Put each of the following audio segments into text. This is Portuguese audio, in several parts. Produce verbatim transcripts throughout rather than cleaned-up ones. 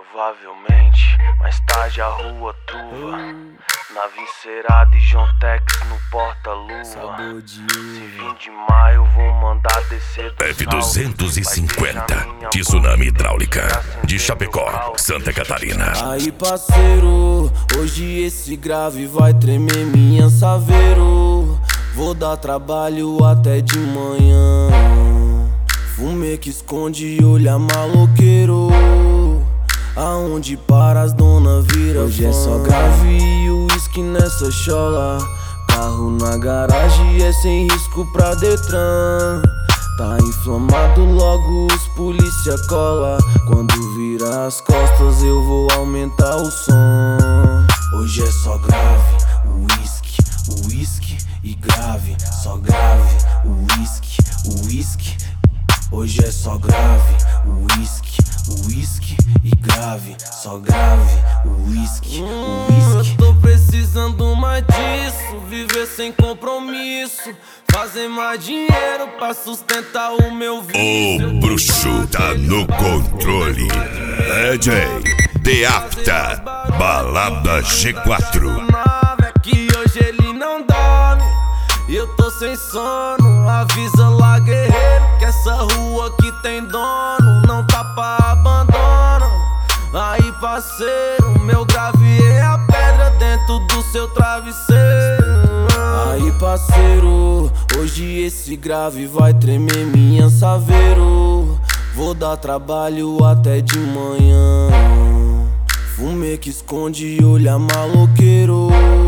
Provavelmente, mais tarde a rua truva. Nave encerada e John Tex no porta-luva. Se vir de maio, vou mandar descer do F duzentos e cinquenta, tsunami hidráulica, de Chapecó, Santa Catarina. Aí parceiro, hoje esse grave vai tremer minha saveiro. Vou dar trabalho até de manhã. Fumê que esconde e olha maloqueiro. Aonde para as dona vira hoje fã. É só grave e uísque nessa chola. Carro na garagem é sem risco pra Detran. Tá inflamado, logo os polícia cola. Quando vira as costas eu vou aumentar o som. Hoje é só grave, uísque, uísque e grave. Só grave, uísque, uísque. Hoje é só grave, uísque, uísque e grave. Só grave, uísque, uísque. Eu tô precisando mais disso, viver sem compromisso, fazer mais dinheiro pra sustentar o meu vício. O bruxo tá no controle. D J Deapta, Balada G quatro. É que hoje ele não dorme e eu tô sem sono. Avisa lá, guerreiro, que essa rua aqui tem dono. Não tá pra abandono. Aí parceiro, meu grave é a pedra dentro do seu travesseiro. Aí parceiro, hoje esse grave vai tremer minha saveiro. Vou dar trabalho até de manhã. Fumê que esconde e olha maloqueiro.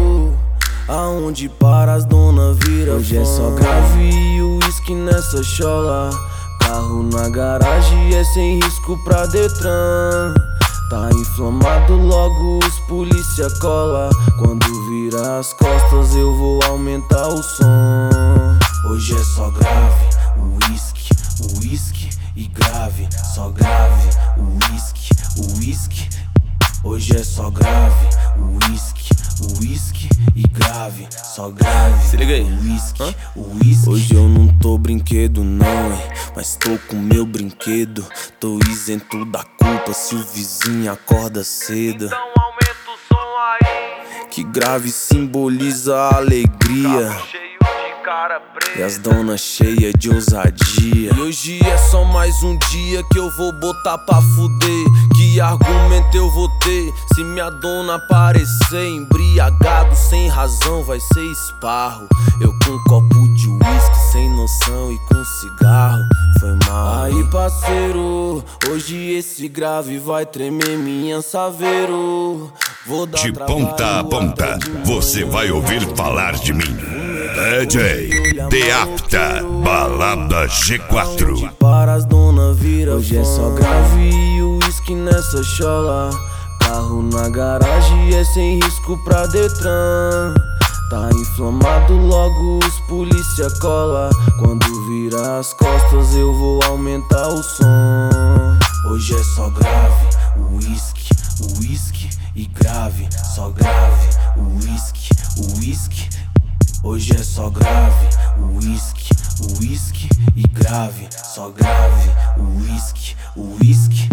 Aonde para as dona vira hoje fã. É só grave e uísque nessa chola. Carro na garagem é sem risco pra Detran. Tá inflamado, logo os polícia cola. Quando vira as costas eu vou aumentar o som. Hoje é só grave, uísque, uísque e grave. Só grave, uísque, uísque. Hoje é só grave, uísque, uísque e grave. Só grave, se liga aí, uísque, uísque. Hoje eu não tô brinquedo não, hein, mas tô com meu brinquedo. Tô isento da culpa se o vizinho acorda cedo. Então aumenta o som aí, que grave simboliza a alegria. carro cheio de cara preta. E as donas cheias de ousadia. E hoje é só mais um dia que eu vou botar pra fuder. Que argumento eu vou ter se minha dona aparecer embriagado sem razão? Vai ser esparro. Eu com um copo de uísque sem noção e com cigarro. Foi mal. Aí parceiro, hoje esse grave vai tremer minha saveiro. Vou dar de ponta a ponta, você vai ouvir falar de mim. D J Deapta, Balada G quatro. Para as dona vira hoje é só grave e uísque nessa chola. Carro na garagem é sem risco pra Detran. Tá inflamado, logo os polícia cola. Quando vira as costas eu vou aumentar o som. Hoje é só grave, uísque, uísque e grave. Só grave, uísque, uísque. Hoje é só grave, uísque, uísque e grave. Só grave, uísque, uísque.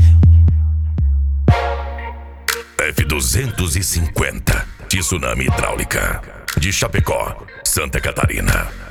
F duzentos e cinquenta, tsunami hidráulica, de Chapecó, Santa Catarina.